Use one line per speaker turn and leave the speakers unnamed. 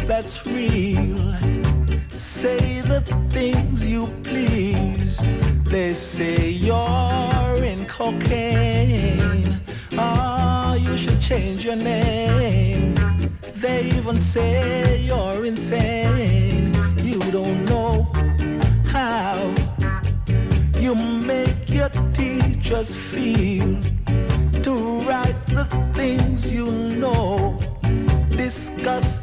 that's real. Say the things you please. They say you're in cocaine. Ah, you should change your name. They even say you're insane. You don't know how you make your teachers feel to write the things you know. Discuss